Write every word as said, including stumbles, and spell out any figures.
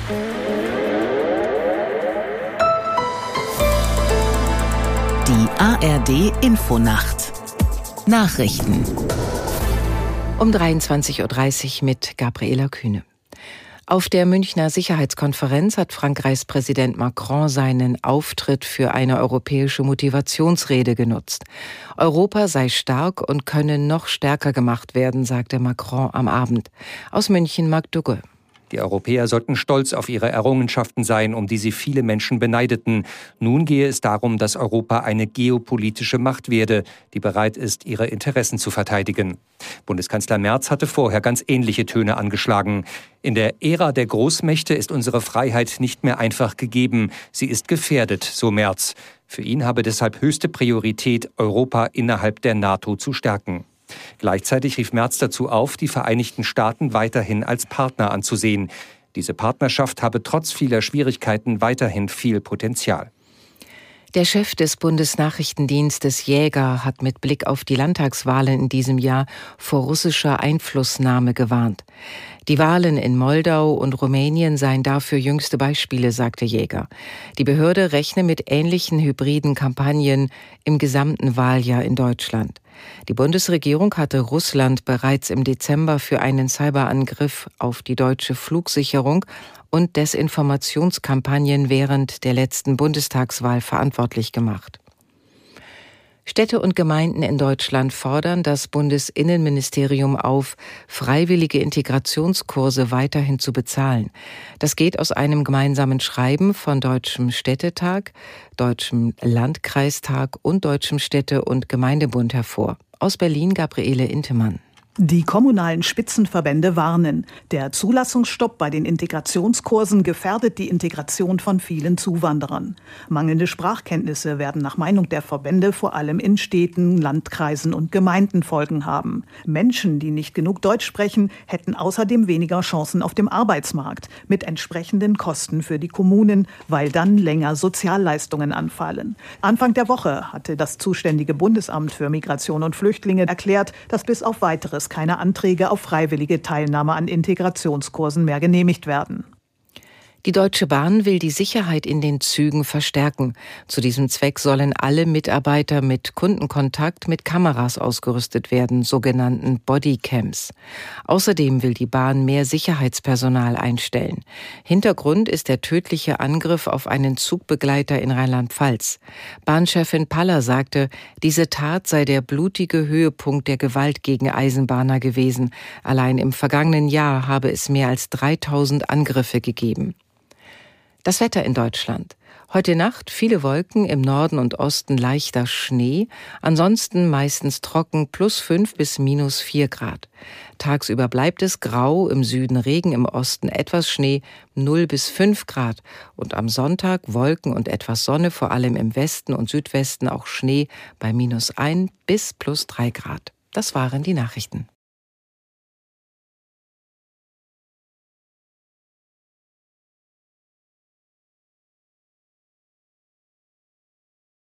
Die A R D-Infonacht. Nachrichten. Um dreiundzwanzig Uhr dreißig mit Gabriela Kühne. Auf der Münchner Sicherheitskonferenz hat Frankreichs Präsident Macron seinen Auftritt für eine europäische Motivationsrede genutzt. Europa sei stark und könne noch stärker gemacht werden, sagte Macron am Abend. Aus München Marc Dugge. Die Europäer sollten stolz auf ihre Errungenschaften sein, um die sie viele Menschen beneideten. Nun gehe es darum, dass Europa eine geopolitische Macht werde, die bereit ist, ihre Interessen zu verteidigen. Bundeskanzler Merz hatte vorher ganz ähnliche Töne angeschlagen. In der Ära der Großmächte ist unsere Freiheit nicht mehr einfach gegeben. Sie ist gefährdet, so Merz. Für ihn habe deshalb höchste Priorität, Europa innerhalb der NATO zu stärken. Gleichzeitig rief Merz dazu auf, die Vereinigten Staaten weiterhin als Partner anzusehen. Diese Partnerschaft habe trotz vieler Schwierigkeiten weiterhin viel Potenzial. Der Chef des Bundesnachrichtendienstes Jäger hat mit Blick auf die Landtagswahlen in diesem Jahr vor russischer Einflussnahme gewarnt. Die Wahlen in Moldau und Rumänien seien dafür jüngste Beispiele, sagte Jäger. Die Behörde rechne mit ähnlichen hybriden Kampagnen im gesamten Wahljahr in Deutschland. Die Bundesregierung hatte Russland bereits im Dezember für einen Cyberangriff auf die deutsche Flugsicherung und Desinformationskampagnen während der letzten Bundestagswahl verantwortlich gemacht. Städte und Gemeinden in Deutschland fordern das Bundesinnenministerium auf, freiwillige Integrationskurse weiterhin zu bezahlen. Das geht aus einem gemeinsamen Schreiben von Deutschem Städtetag, Deutschem Landkreistag und Deutschem Städte- und Gemeindebund hervor. Aus Berlin Gabriele Intemann. Die kommunalen Spitzenverbände warnen. Der Zulassungsstopp bei den Integrationskursen gefährdet die Integration von vielen Zuwanderern. Mangelnde Sprachkenntnisse werden nach Meinung der Verbände vor allem in Städten, Landkreisen und Gemeinden Folgen haben. Menschen, die nicht genug Deutsch sprechen, hätten außerdem weniger Chancen auf dem Arbeitsmarkt, mit entsprechenden Kosten für die Kommunen, weil dann länger Sozialleistungen anfallen. Anfang der Woche hatte das zuständige Bundesamt für Migration und Flüchtlinge erklärt, dass bis auf weiteres keine Anträge auf freiwillige Teilnahme an Integrationskursen mehr genehmigt werden. Die Deutsche Bahn will die Sicherheit in den Zügen verstärken. Zu diesem Zweck sollen alle Mitarbeiter mit Kundenkontakt mit Kameras ausgerüstet werden, sogenannten Bodycams. Außerdem will die Bahn mehr Sicherheitspersonal einstellen. Hintergrund ist der tödliche Angriff auf einen Zugbegleiter in Rheinland-Pfalz. Bahnchefin Paller sagte, diese Tat sei der blutige Höhepunkt der Gewalt gegen Eisenbahner gewesen. Allein im vergangenen Jahr habe es mehr als dreitausend Angriffe gegeben. Das Wetter in Deutschland. Heute Nacht viele Wolken, im Norden und Osten leichter Schnee, ansonsten meistens trocken, plus fünf bis minus vier Grad. Tagsüber bleibt es grau, im Süden Regen, im Osten etwas Schnee, null bis fünf Grad. Und am Sonntag Wolken und etwas Sonne, vor allem im Westen und Südwesten auch Schnee bei minus ein bis plus drei Grad. Das waren die Nachrichten.